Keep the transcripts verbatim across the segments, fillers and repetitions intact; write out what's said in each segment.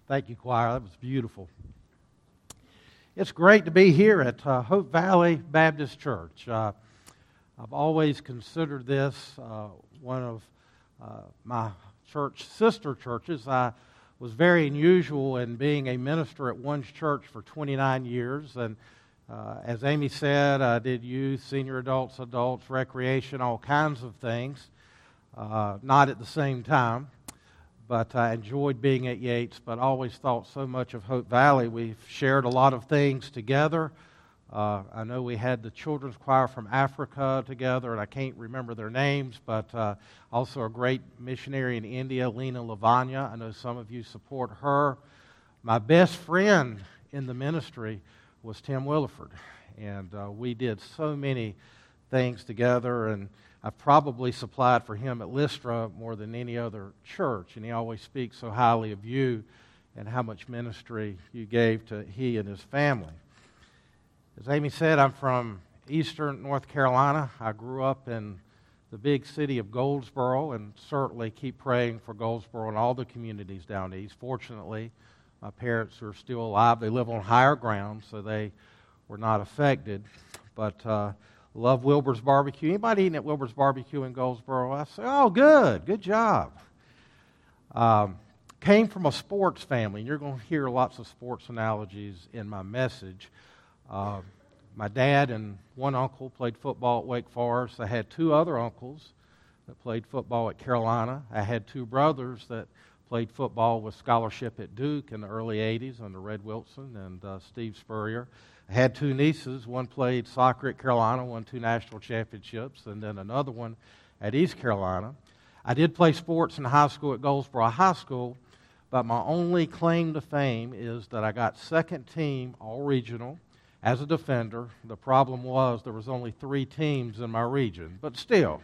Thank you, choir. That was beautiful. It's great to be here at uh, Hope Valley Baptist Church. Uh, I've always considered this uh, one of uh, my church sister churches. I was very unusual in being a minister at one church for twenty-nine years, and uh, as Amy said, I did youth, senior adults, adults, recreation, all kinds of things, uh, not at the same time. But I enjoyed being at Yates, but always thought so much of Hope Valley. We've shared a lot of things together. Uh, I know we had the children's choir from Africa together, and I can't remember their names, but uh, also a great missionary in India, Lena Lavanya. I know some of you support her. My best friend in the ministry was Tim Williford, and uh, we did so many things together, and I've probably supplied for him at Lystra more than any other church, and he always speaks so highly of you and how much ministry you gave to he and his family. As Amy said, I'm from eastern North Carolina. I grew up in the big city of Goldsboro, and certainly keep praying for Goldsboro and all the communities down east. Fortunately, my parents are still alive. They live on higher ground, so they were not affected. But uh, love Wilbur's Barbecue. Anybody eating at Wilbur's Barbecue in Goldsboro? I say, oh, good, good job. Um, came from a sports family, and you're going to hear lots of sports analogies in my message. Uh, my dad and one uncle played football at Wake Forest. I had two other uncles that played football at Carolina. I had two brothers that played football with scholarship at Duke in the early eighties under Red Wilson and uh, Steve Spurrier. I had two nieces. One played soccer at Carolina, won two national championships, and then another one at East Carolina. I did play sports in high school at Goldsboro High School, but my only claim to fame is that I got second team all-regional as a defender. The problem was there was only three teams in my region, but still,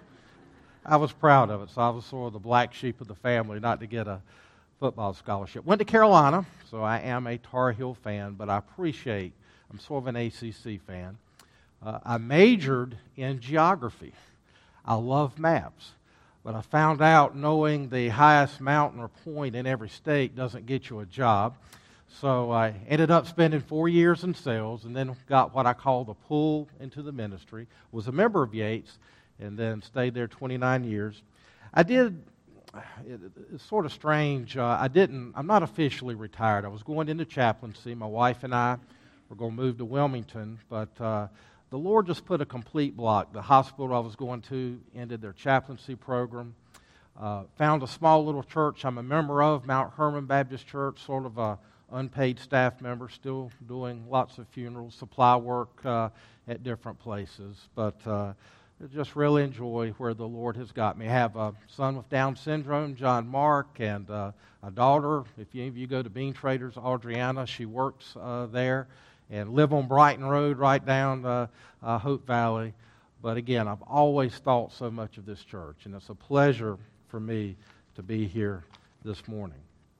I was proud of it. So I was sort of the black sheep of the family not to get a football scholarship. Went to Carolina, so I am a Tar Heel fan, but I appreciate I'm sort of an A C C fan. Uh, I majored in geography. I love maps. But I found out knowing the highest mountain or point in every state doesn't get you a job. So I ended up spending four years in sales and then got what I call the pull into the ministry. Was a member of Yates and then stayed there twenty-nine years. I did, it, it's sort of strange, uh, I didn't, I'm not officially retired. I was going into chaplaincy. My wife and I We're going to move to Wilmington, but uh, the Lord just put a complete block. The hospital I was going to ended their chaplaincy program. Uh, found a small little church I'm a member of, Mount Hermon Baptist Church, sort of a unpaid staff member, still doing lots of funerals, supply work uh, at different places. But uh, I just really enjoy where the Lord has got me. I have a son with Down syndrome, John Mark, and uh, a daughter. If any of you go to Bean Traders, Adriana, she works uh, there. And live on Brighton Road right down uh, uh, Hope Valley. But again, I've always thought so much of this church, and it's a pleasure for me to be here this morning.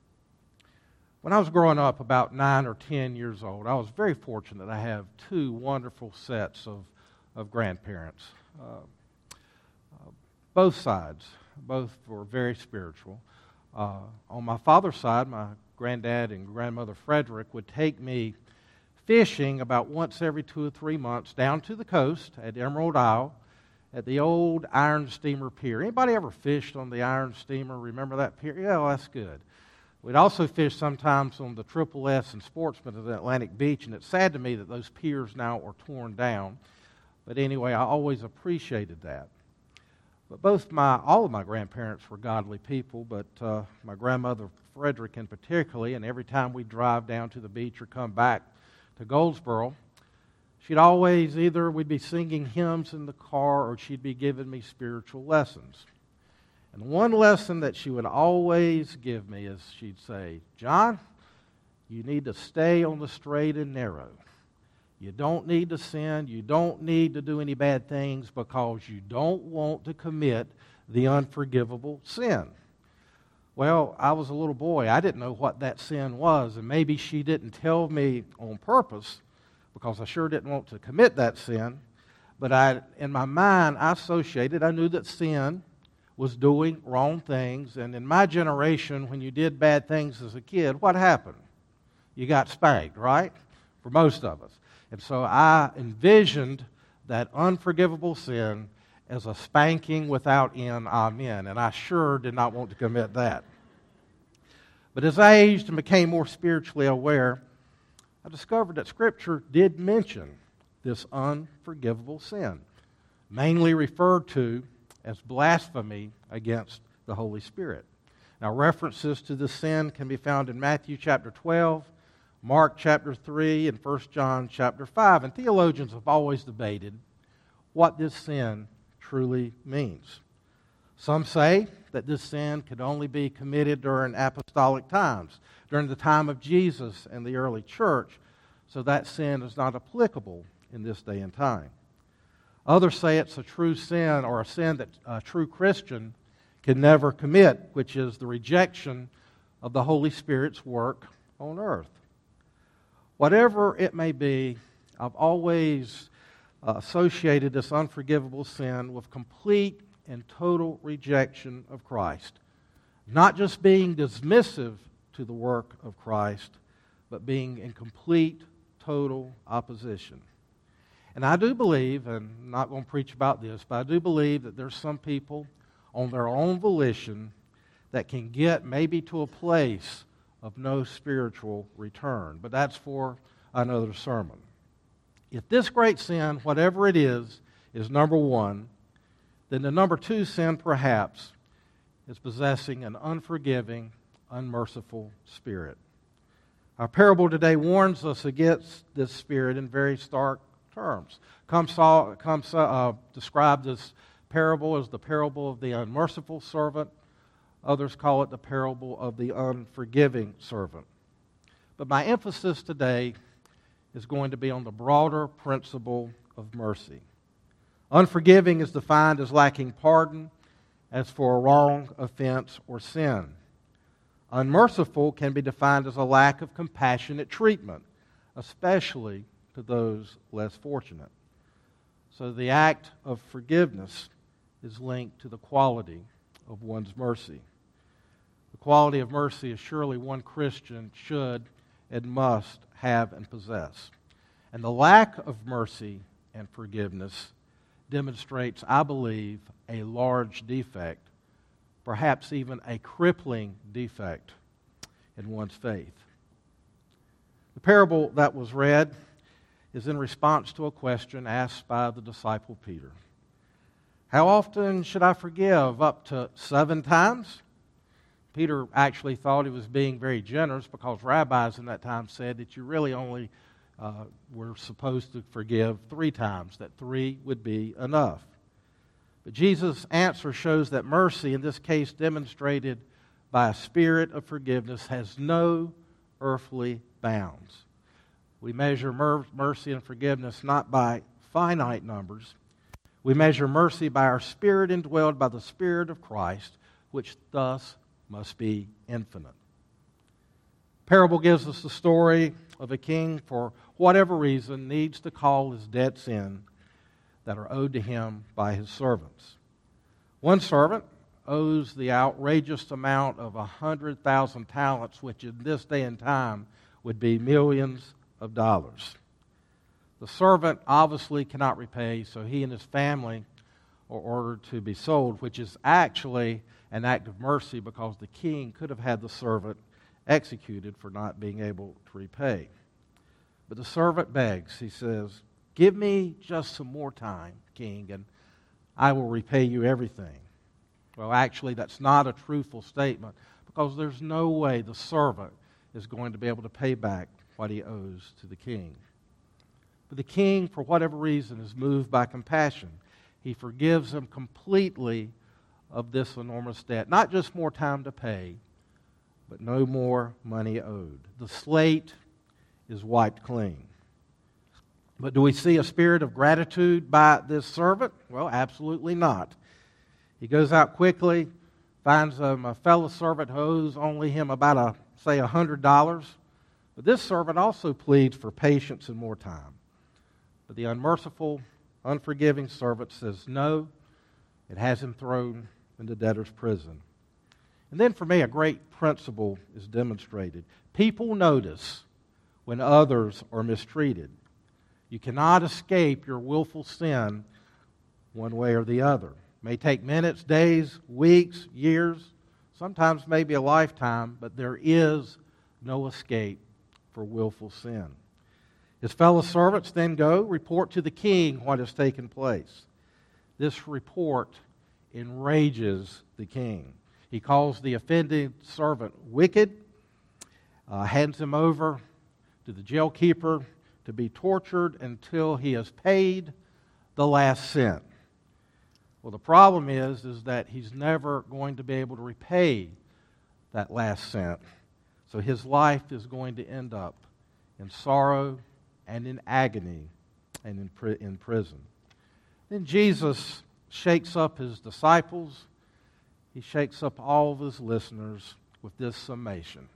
When I was growing up, about nine or ten years old, I was very fortunate. I have two wonderful sets of, of grandparents. Uh, uh, both sides, both were very spiritual. Uh, on my father's side, my granddad and grandmother Frederick would take me fishing about once every two or three months down to the coast at Emerald Isle at the old iron steamer pier. Anybody ever fished on the iron steamer? Remember that pier? Yeah, well, that's good. We'd also fish sometimes on the Triple S and Sportsman at Atlantic Beach, and it's sad to me that those piers now are torn down. But anyway, I always appreciated that. But both my, all of my grandparents were godly people, but uh, my grandmother Frederick in particular, and every time we'd drive down to the beach or come back to Goldsboro, she'd always either we'd be singing hymns in the car or she'd be giving me spiritual lessons. And one lesson that she would always give me is she'd say, John, you need to stay on the straight and narrow. You don't need to sin. You don't need to do any bad things because you don't want to commit the unforgivable sin. Well, I was a little boy. I didn't know what that sin was, and maybe she didn't tell me on purpose because I sure didn't want to commit that sin. But I, in my mind, I associated, I knew that sin was doing wrong things. And in my generation, when you did bad things as a kid, what happened? You got spanked, right? For most of us. And so I envisioned that unforgivable sin as a spanking without end, amen. And I sure did not want to commit that. But as I aged and became more spiritually aware, I discovered that Scripture did mention this unforgivable sin, mainly referred to as blasphemy against the Holy Spirit. Now, references to this sin can be found in Matthew chapter twelve, Mark chapter three, and First John chapter five. And theologians have always debated what this sin truly means. Some say that this sin could only be committed during apostolic times, during the time of Jesus and the early church, so that sin is not applicable in this day and time. Others say it's a true sin, or a sin that a true Christian can never commit, which is the rejection of the Holy Spirit's work on earth. Whatever it may be, I've always uh, associated this unforgivable sin with complete and total rejection of Christ. Not just being dismissive to the work of Christ, but being in complete, total opposition. And I do believe, and I'm not going to preach about this, but I do believe that there's some people on their own volition that can get maybe to a place of no spiritual return. But that's for another sermon. If this great sin, whatever it is, is number one, then the number two sin, perhaps, is possessing an unforgiving, unmerciful spirit. Our parable today warns us against this spirit in very stark terms. Come, saw, come uh, describe this parable as the parable of the unmerciful servant. Others call it the parable of the unforgiving servant. But my emphasis today is going to be on the broader principle of mercy. Unforgiving is defined as lacking pardon as for a wrong, offense, or sin. Unmerciful can be defined as a lack of compassionate treatment, especially to those less fortunate. So the act of forgiveness is linked to the quality of one's mercy. The quality of mercy is surely one Christian should and must have and possess. And the lack of mercy and forgiveness demonstrates, I believe, a large defect, perhaps even a crippling defect in one's faith. The parable that was read is in response to a question asked by the disciple Peter. How often should I forgive? Up to seven times? Peter actually thought he was being very generous because rabbis in that time said that you really only uh, were supposed to forgive three times, that three would be enough. But Jesus' answer shows that mercy, in this case demonstrated by a spirit of forgiveness, has no earthly bounds. We measure mer- mercy and forgiveness not by finite numbers. We measure mercy by our spirit indwelled by the Spirit of Christ, which thus must be infinite. Parable gives us the story of a king, for whatever reason, needs to call his debts in that are owed to him by his servants. One servant owes the outrageous amount of one hundred thousand talents, which in this day and time would be millions of dollars. The servant obviously cannot repay, so he and his family are ordered to be sold, which is actually an act of mercy because the king could have had the servant executed for not being able to repay. But the servant begs. He says, "Give me just some more time, king, and I will repay you everything." Well, actually, that's not a truthful statement because there's no way the servant is going to be able to pay back what he owes to the king. But the king, for whatever reason, is moved by compassion. He forgives him completely of this enormous debt. Not just more time to pay, but no more money owed. The slate is wiped clean. But do we see a spirit of gratitude by this servant? Well, absolutely not. He goes out quickly, finds um, a fellow servant who owes only him about, a, say, one hundred dollars. But this servant also pleads for patience and more time. But the unmerciful, unforgiving servant says no. It has him thrown in the debtor's prison. And then for me, a great principle is demonstrated. People notice when others are mistreated. You cannot escape your willful sin one way or the other. It may take minutes, days, weeks, years, sometimes maybe a lifetime, but there is no escape for willful sin. His fellow servants then go, report to the king what has taken place. This report enrages the king. He calls the offended servant wicked, uh, hands him over to the jailkeeper to be tortured until he has paid the last cent. Well, the problem is, is that he's never going to be able to repay that last cent. So his life is going to end up in sorrow and in agony and in, pri- in prison. Then Jesus shakes up his disciples. He shakes up all of his listeners with this summation.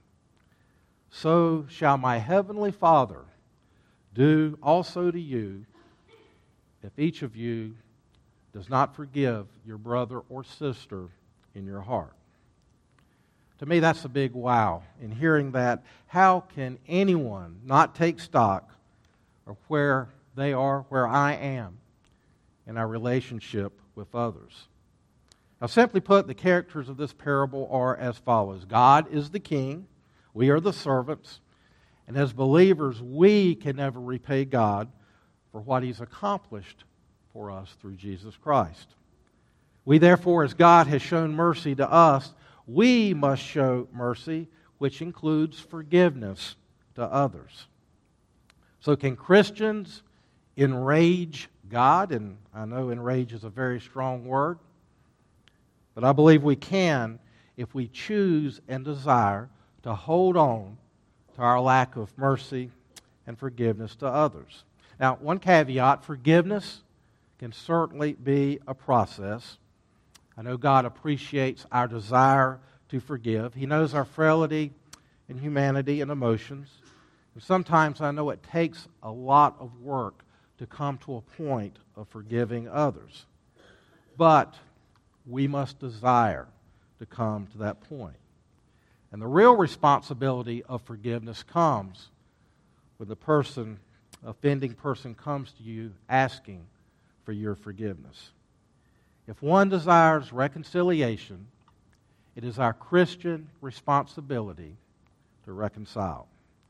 So shall my heavenly Father do also to you if each of you does not forgive your brother or sister in your heart. To me, that's a big wow. In hearing that, how can anyone not take stock of where they are, where I am, in our relationship with others? Now, simply put, the characters of this parable are as follows. God is the king. We are the servants. And as believers, we can never repay God for what He's accomplished for us through Jesus Christ. We, therefore, as God has shown mercy to us, we must show mercy, which includes forgiveness to others. So can Christians enrage God? And I know enrage is a very strong word. But I believe we can if we choose and desire to hold on to our lack of mercy and forgiveness to others. Now, one caveat, forgiveness can certainly be a process. I know God appreciates our desire to forgive. He knows our frailty and humanity and emotions. And sometimes I know it takes a lot of work to come to a point of forgiving others. But we must desire to come to that point. And the real responsibility of forgiveness comes when the person, offending person comes to you asking for your forgiveness. If one desires reconciliation, it is our Christian responsibility to reconcile.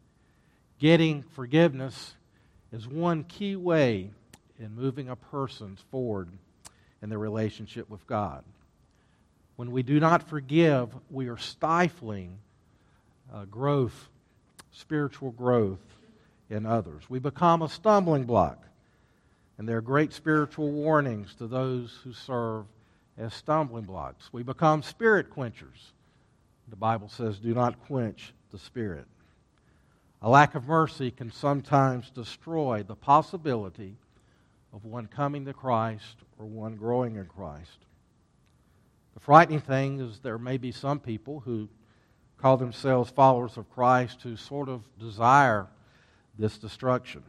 Getting forgiveness is one key way in moving a person forward in their relationship with God. When we do not forgive, we are stifling uh, growth, spiritual growth in others. We become a stumbling block. And there are great spiritual warnings to those who serve as stumbling blocks. We become spirit quenchers. The Bible says, do not quench the Spirit. A lack of mercy can sometimes destroy the possibility of one coming to Christ or one growing in Christ. The frightening thing is there may be some people who call themselves followers of Christ who sort of desire this destruction.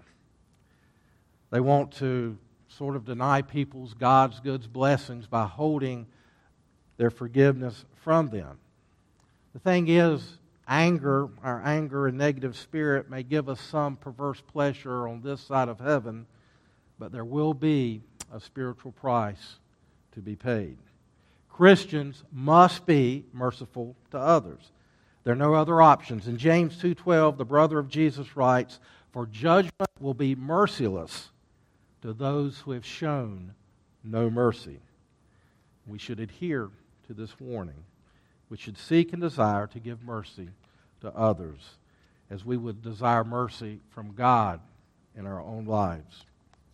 They want to sort of deny people's God's goods blessings by holding their forgiveness from them. The thing is, anger, our anger and negative spirit may give us some perverse pleasure on this side of heaven, but there will be a spiritual price to be paid. Christians must be merciful to others. There are no other options. In James two twelve, the brother of Jesus writes, "For judgment will be merciless to those who have shown no mercy." We should adhere to this warning. We should seek and desire to give mercy to others as we would desire mercy from God in our own lives.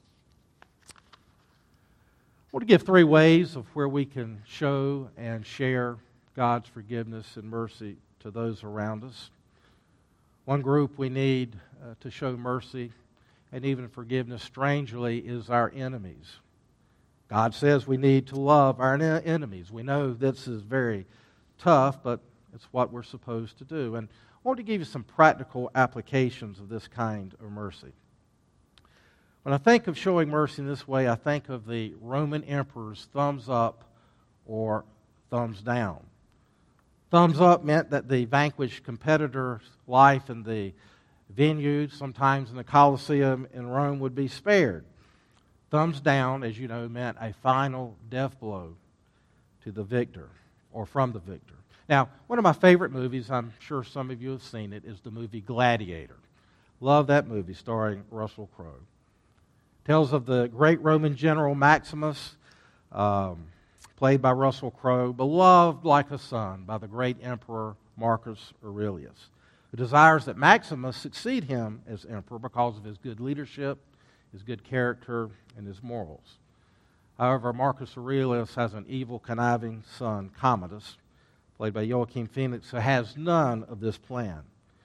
I want to give three ways of where we can show and share God's forgiveness and mercy to those around us. One group we need uh, to show mercy and even forgiveness, strangely, is our enemies. God says we need to love our enemies. We know this is very tough, but it's what we're supposed to do. And I want to give you some practical applications of this kind of mercy. When I think of showing mercy in this way, I think of the Roman emperor's thumbs up or thumbs down. Thumbs up meant that the vanquished competitor's life in the venue, sometimes in the Colosseum in Rome, would be spared. Thumbs down, as you know, meant a final death blow to the victor, or from the victor. Now, one of my favorite movies, I'm sure some of you have seen it, is the movie Gladiator. Love that movie, starring Russell Crowe. Tells of the great Roman general Maximus, um, played by Russell Crowe, beloved like a son by the great emperor Marcus Aurelius, who desires that Maximus succeed him as emperor because of his good leadership, his good character, and his morals. However, Marcus Aurelius has an evil, conniving son, Commodus, played by Joaquin Phoenix, who has none of this plan.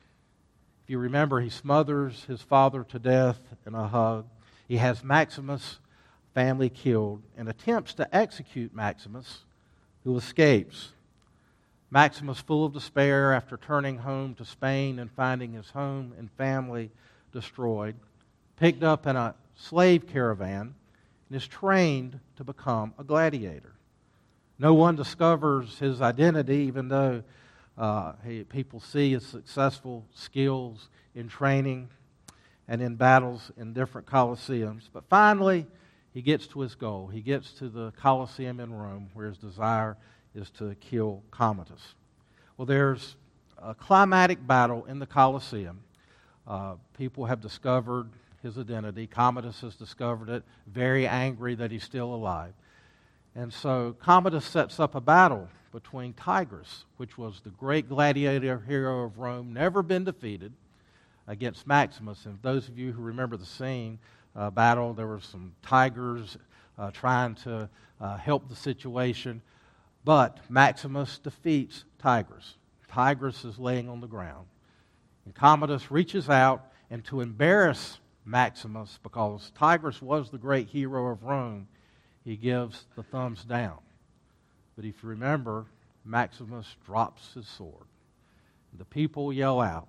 If you remember, he smothers his father to death in a hug. He has Maximus' family killed and attempts to execute Maximus, who escapes. Maximus, full of despair after turning home to Spain and finding his home and family destroyed, picked up in a slave caravan and is trained to become a gladiator. No one discovers his identity, even though uh, he, people see his successful skills in training and in battles in different Colosseums. But finally, he gets to his goal. He gets to the Colosseum in Rome, where his desire is to kill Commodus. Well, there's a climatic battle in the Colosseum. Uh, people have discovered his identity. Commodus has discovered it, very angry that he's still alive. And so Commodus sets up a battle between Tigranes, which was the great gladiator hero of Rome, never been defeated, against Maximus. And those of you who remember the scene, uh, battle, there were some tigers uh, trying to uh, help the situation, but Maximus defeats Tigranes. Tigranes is laying on the ground. And Commodus reaches out, and to embarrass Maximus, because Tigranes was the great hero of Rome, he gives the thumbs down. But if you remember, Maximus drops his sword. The people yell out,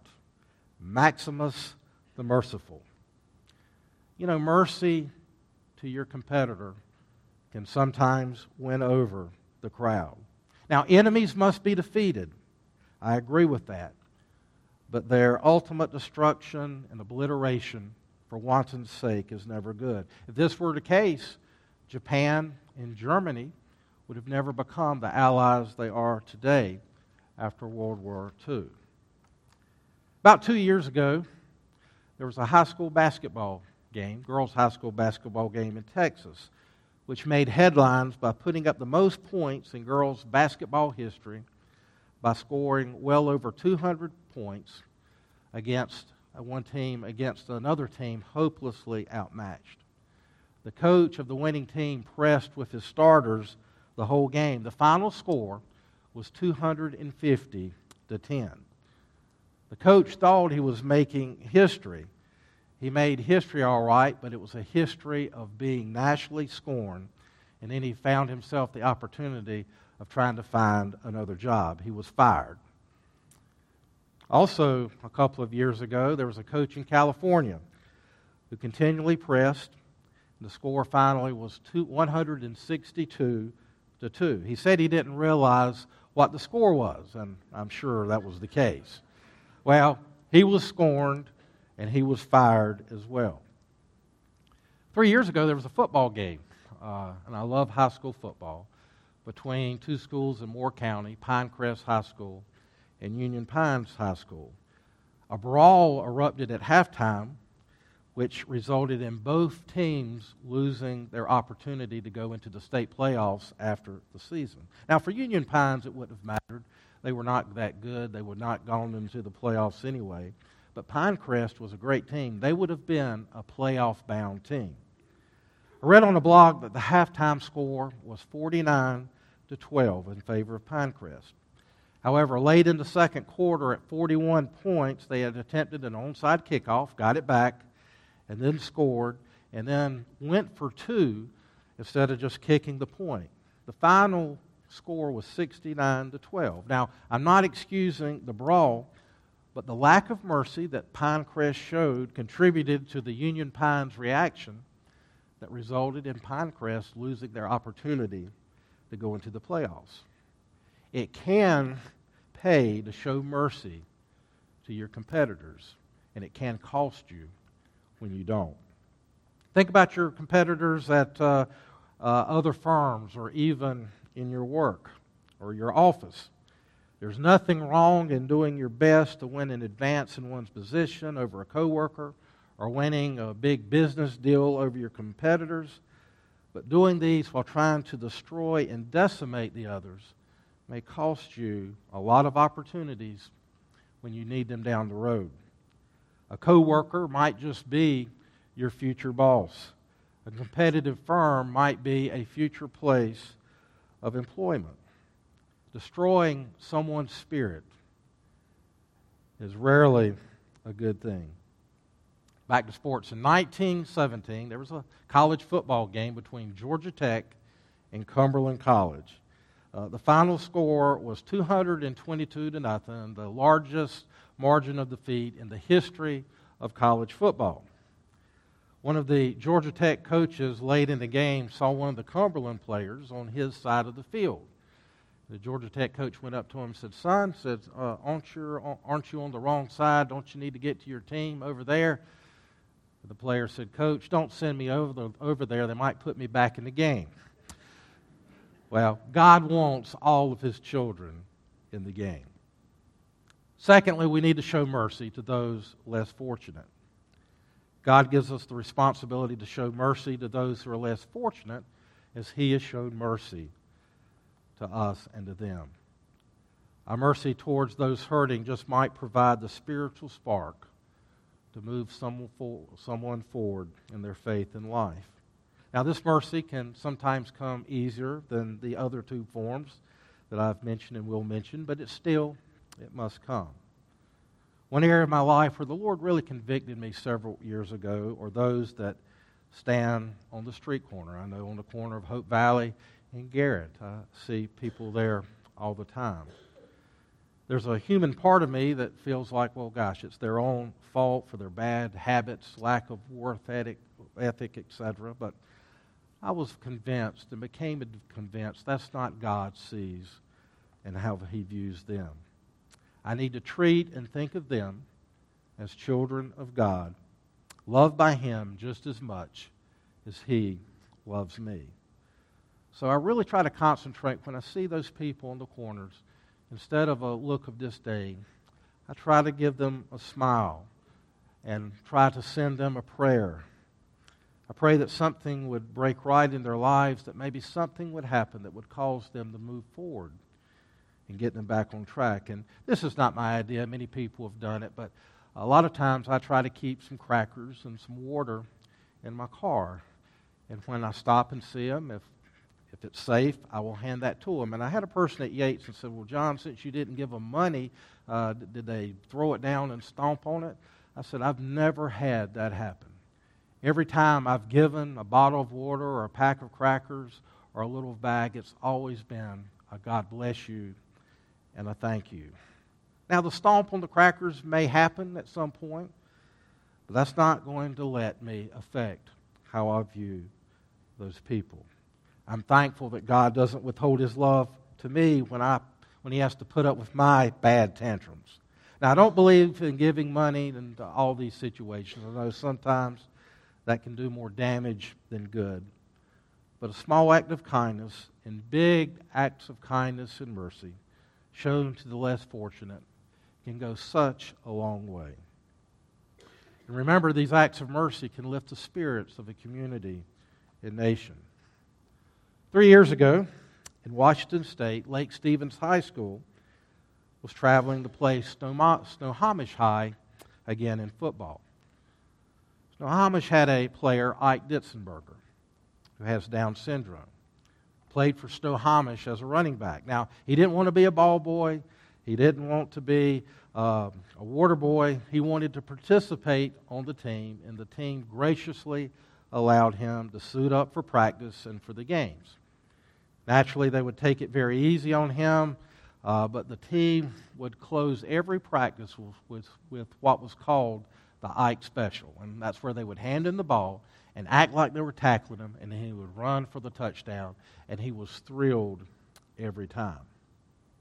"Maximus the Merciful." You know, mercy to your competitor can sometimes win over the crowd. Now, enemies must be defeated. I agree with that. But their ultimate destruction and obliteration for wanton's sake is never good. If this were the case, Japan and Germany would have never become the allies they are today after World War Two. About two years ago, there was a high school basketball game, girls' high school basketball game in Texas, which made headlines by putting up the most points in girls' basketball history by scoring well over two hundred points against one team against another team hopelessly outmatched. The coach of the winning team pressed with his starters the whole game. The final score was two hundred fifty to ten. The coach thought he was making history. He made history all right, but it was a history of being nationally scorned, and then he found himself the opportunity of trying to find another job. He was fired. Also, a couple of years ago, there was a coach in California who continually pressed. The score finally was one hundred sixty-two to two. He said he didn't realize what the score was, and I'm sure that was the case. Well, he was scorned, and he was fired as well. Three years ago, there was a football game, uh, and I love high school football, between two schools in Moore County, Pinecrest High School and Union Pines High School. A brawl erupted at halftime, which resulted in both teams losing their opportunity to go into the state playoffs after the season. Now, for Union Pines, it wouldn't have mattered. They were not that good. They would not have gone into the playoffs anyway. But Pinecrest was a great team. They would have been a playoff-bound team. I read on the blog that the halftime score was forty-nine to twelve in favor of Pinecrest. However, late in the second quarter at forty-one points, they had attempted an onside kickoff, got it back, and then scored, and then went for two instead of just kicking the point. The final score was sixty-nine to twelve. Now, I'm not excusing the brawl, but the lack of mercy that Pinecrest showed contributed to the Union Pines reaction that resulted in Pinecrest losing their opportunity to go into the playoffs. it can pay to show mercy to your competitors, and it can cost you when you don't. Think about your competitors at uh, uh, other firms or even in your work or your office. There's nothing wrong in doing your best to win an advance in one's position over a coworker or winning a big business deal over your competitors, but doing these while trying to destroy and decimate the others may cost you a lot of opportunities when you need them down the road. A coworker might just be your future boss. A competitive firm might be a future place of employment. Destroying someone's spirit is rarely a good thing. Back to sports. In nineteen seventeen, there was a college football game between Georgia Tech and Cumberland College. Uh, the final score was two hundred twenty-two to nothing, the largest margin of defeat in the history of college football. One of the Georgia Tech coaches late in the game saw one of the Cumberland players on his side of the field. The Georgia Tech coach went up to him and said, "Son, said, uh, aren't, you, aren't you on the wrong side? Don't you need to get to your team over there?" The player said, "Coach, don't send me over, the, over there. They might put me back in the game." Well, God wants all of His children in the game. Secondly, we need to show mercy to those less fortunate. God gives us the responsibility to show mercy to those who are less fortunate as He has shown mercy to us and to them. Our mercy towards those hurting just might provide the spiritual spark to move someone, for, someone forward in their faith and life. Now, this mercy can sometimes come easier than the other two forms that I've mentioned and will mention, but it still, it must come. One area of my life where the Lord really convicted me several years ago are those that stand on the street corner. I know on the corner of Hope Valley and Garrett, I see people there all the time. There's a human part of me that feels like, well, gosh, it's their own fault for their bad habits, lack of work ethic, ethic, et cetera. But I was convinced and became convinced that's not God sees and how He views them. I need to treat and think of them as children of God, loved by Him just as much as He loves me. So I really try to concentrate when I see those people on the corners. Instead of a look of disdain, I try to give them a smile and try to send them a prayer. I pray that something would break right in their lives, that maybe something would happen that would cause them to move forward and get them back on track. And this is not my idea. Many people have done it, but a lot of times I try to keep some crackers and some water in my car. And when I stop and see them, if If it's safe, I will hand that to them. And I had a person at Yates and said, "Well, John, since you didn't give them money, uh, did they throw it down and stomp on it?" I said, "I've never had that happen. Every time I've given a bottle of water or a pack of crackers or a little bag, it's always been a God bless you and a thank you." Now, the stomp on the crackers may happen at some point, but that's not going to let me affect how I view those people. I'm thankful that God doesn't withhold His love to me when I when He has to put up with my bad tantrums. Now, I don't believe in giving money into all these situations. I know sometimes that can do more damage than good. But a small act of kindness and big acts of kindness and mercy shown to the less fortunate can go such a long way. And remember, these acts of mercy can lift the spirits of a community and nation. Three years ago, in Washington State, Lake Stevens High School was traveling to play Snohomish High again in football. Snohomish had a player, Ike Ditzenberger, who has Down syndrome. Played for Snohomish as a running back. Now, he didn't want to be a ball boy. He didn't want to be uh, a water boy. He wanted to participate on the team, and the team graciously allowed him to suit up for practice and for the games. Naturally, they would take it very easy on him, uh, but the team would close every practice with, with, with what was called the Ike Special. And that's where they would hand him the ball and act like they were tackling him, and he would run for the touchdown, and he was thrilled every time.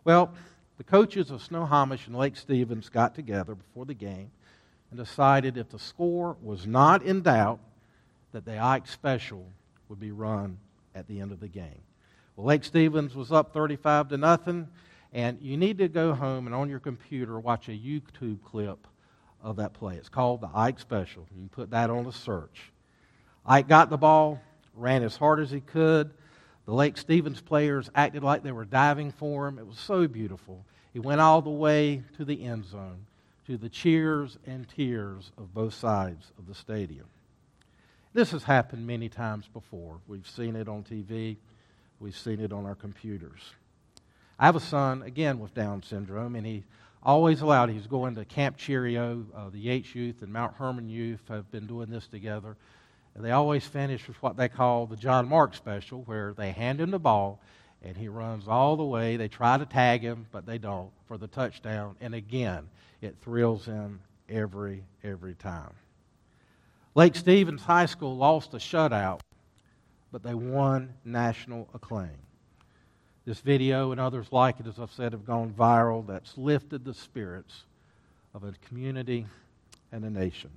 Well, the coaches of Snohomish and Lake Stevens got together before the game and decided if the score was not in doubt, that the Ike Special would be run at the end of the game. Well, Lake Stevens was up thirty-five to nothing, and you need to go home and on your computer watch a YouTube clip of that play. It's called the Ike Special. You can put that on a search. Ike got the ball, ran as hard as he could. The Lake Stevens players acted like they were diving for him. It was so beautiful. He went all the way to the end zone, to the cheers and tears of both sides of the stadium. This has happened many times before. We've seen it on T V. We've seen it on our computers. I have a son, again, with Down syndrome, and he always allowed, he's going to Camp Cheerio. Uh, the Yates Youth and Mount Hermon Youth have been doing this together. And they always finish with what they call the John Mark Special, where they hand him the ball, and he runs all the way. They try to tag him, but they don't, for the touchdown. And again, it thrills him every, every time. Lake Stevens High School lost a shutout, but they won national acclaim. This video and others like it, as I've said, have gone viral. That's lifted the spirits of a community and a nation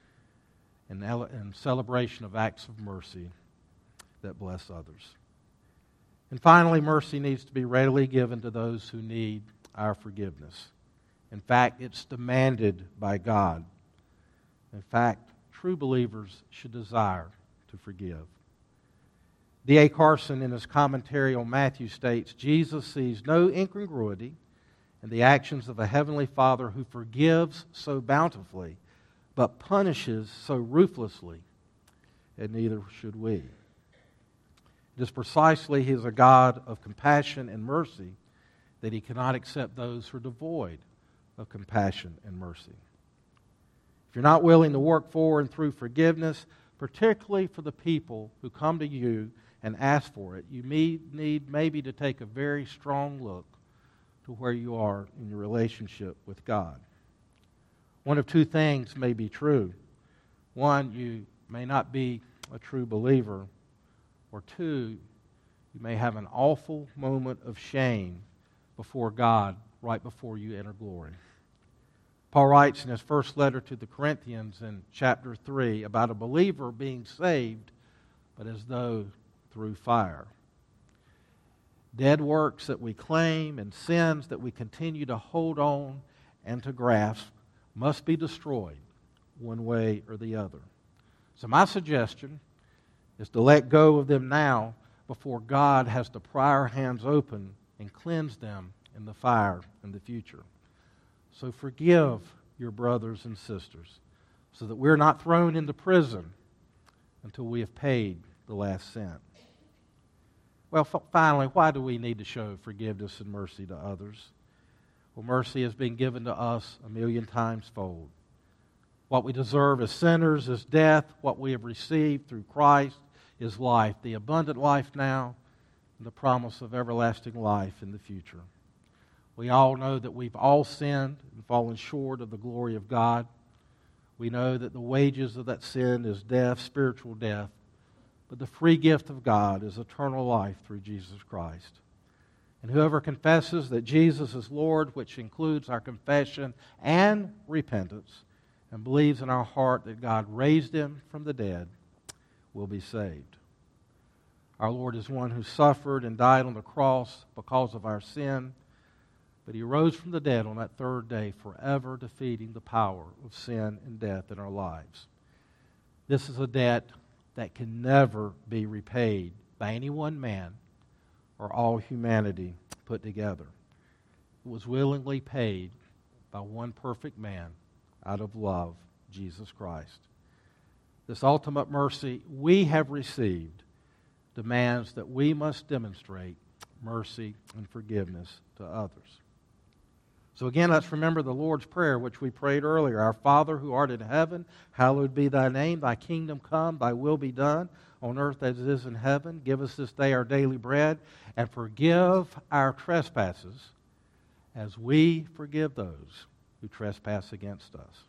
in celebration of acts of mercy that bless others. And finally, mercy needs to be readily given to those who need our forgiveness. In fact, it's demanded by God. In fact, true believers should desire to forgive. D A Carson, in his commentary on Matthew, states, Jesus sees no incongruity in the actions of a heavenly Father who forgives so bountifully, but punishes so ruthlessly, and neither should we. It is precisely He is a God of compassion and mercy that He cannot accept those who are devoid of compassion and mercy. If you're not willing to work for and through forgiveness, particularly for the people who come to you and ask for it, you may need maybe to take a very strong look to where you are in your relationship with God. One of two things may be true. One, you may not be a true believer. Or two, you may have an awful moment of shame before God right before you enter glory. Paul writes in his first letter to the Corinthians in chapter three about a believer being saved, but as though through fire. Dead works that we claim and sins that we continue to hold on and to grasp must be destroyed one way or the other. So my suggestion is to let go of them now before God has to pry our hands open and cleanse them in the fire in the future. So forgive your brothers and sisters so that we're not thrown into prison until we have paid the last cent. Well, f- finally, why do we need to show forgiveness and mercy to others? Well, mercy has been given to us a million times fold. What we deserve as sinners is death. What we have received through Christ is life, the abundant life now, and the promise of everlasting life in the future. We all know that we've all sinned and fallen short of the glory of God. We know that the wages of that sin is death, spiritual death, but the free gift of God is eternal life through Jesus Christ. And whoever confesses that Jesus is Lord, which includes our confession and repentance, and believes in our heart that God raised Him from the dead, will be saved. Our Lord is one who suffered and died on the cross because of our sin, but He rose from the dead on that third day, forever defeating the power of sin and death in our lives. This is a debt that can never be repaid by any one man or all humanity put together. It was willingly paid by one perfect man out of love, Jesus Christ. This ultimate mercy we have received demands that we must demonstrate mercy and forgiveness to others. So again, let's remember the Lord's Prayer, which we prayed earlier. Our Father who art in heaven, hallowed be thy name. Thy kingdom come, thy will be done, on earth as it is in heaven. Give us this day our daily bread, and forgive our trespasses as we forgive those who trespass against us.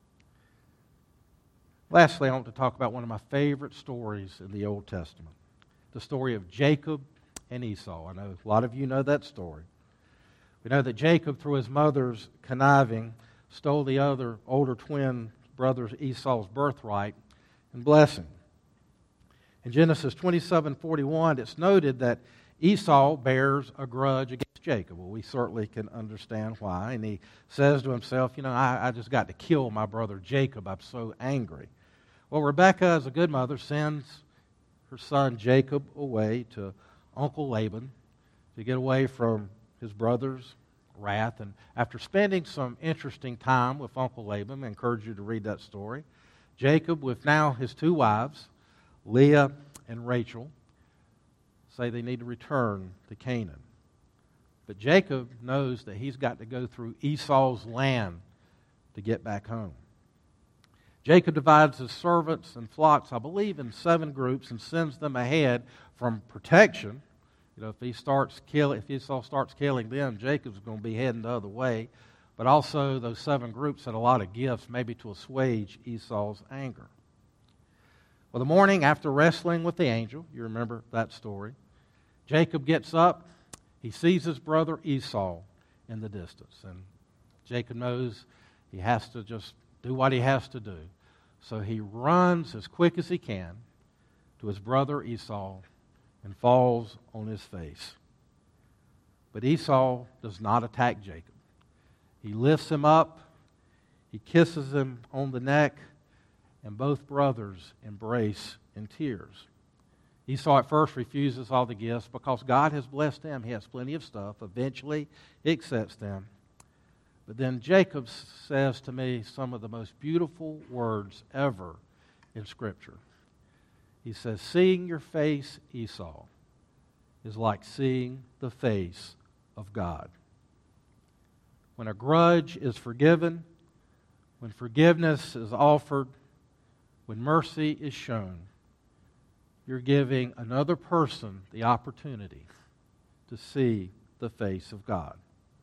Lastly, I want to talk about one of my favorite stories in the Old Testament, the story of Jacob and Esau. I know a lot of you know that story. We know that Jacob, through his mother's conniving, stole the other older twin brother Esau's birthright and blessing. In Genesis twenty-seven forty-one, it's noted that Esau bears a grudge against Jacob. Well, we certainly can understand why. And he says to himself, you know, I, I just got to kill my brother Jacob. I'm so angry. Well, Rebekah, as a good mother, sends her son Jacob away to Uncle Laban to get away from his brother's wrath. And after spending some interesting time with Uncle Laban, I encourage you to read that story, Jacob, with now his two wives, Leah and Rachel, say they need to return to Canaan. But Jacob knows that he's got to go through Esau's land to get back home. Jacob divides his servants and flocks, I believe, in seven groups and sends them ahead from protection. You know, if he starts killing, if Esau starts killing them, Jacob's going to be heading the other way. But also, those seven groups had a lot of gifts, maybe to assuage Esau's anger. Well, the morning after wrestling with the angel, you remember that story, Jacob gets up, he sees his brother Esau in the distance. And Jacob knows he has to just do what he has to do. So he runs as quick as he can to his brother Esau and falls on his face. But Esau does not attack Jacob. He lifts him up, he kisses him on the neck, and both brothers embrace in tears. Esau at first refuses all the gifts because God has blessed him. He has plenty of stuff. Eventually, he accepts them. But then Jacob says to me some of the most beautiful words ever in Scripture. He says, seeing your face, Esau, is like seeing the face of God. When a grudge is forgiven, when forgiveness is offered, when mercy is shown, you're giving another person the opportunity to see the face of God.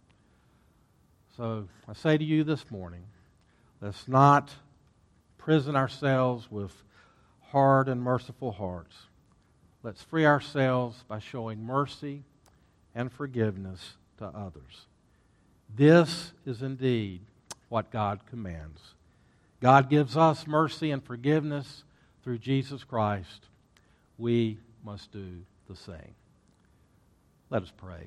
So I say to you this morning, let's not prison ourselves with hard and merciful hearts. Let's free ourselves by showing mercy and forgiveness to others. This is indeed what God commands. God gives us mercy and forgiveness through Jesus Christ. We must do the same. Let us pray.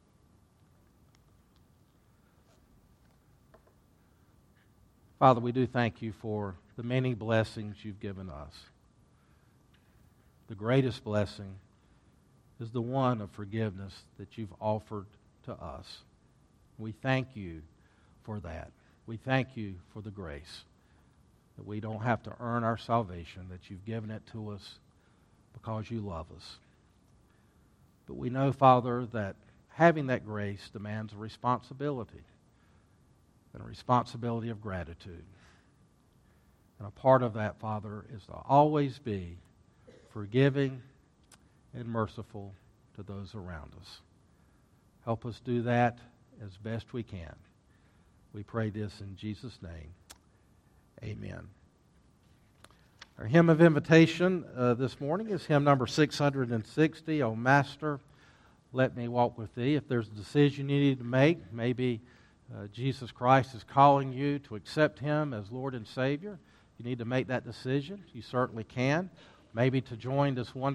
Father, we do thank you for the many blessings you've given us. The greatest blessing is the one of forgiveness that you've offered to us. We thank you for that. We thank you for the grace that we don't have to earn our salvation, that you've given it to us because you love us. But we know, Father, that having that grace demands a responsibility, and a responsibility of gratitude. And a part of that, Father, is to always be forgiving and merciful to those around us. Help us do that as best we can. We pray this in Jesus' name. Amen. Our hymn of invitation uh, this morning is hymn number six hundred sixty, O Master, Let Me Walk With Thee. If there's a decision you need to make, maybe uh, Jesus Christ is calling you to accept Him as Lord and Savior, you need to make that decision. You certainly can. Maybe to join this wonderful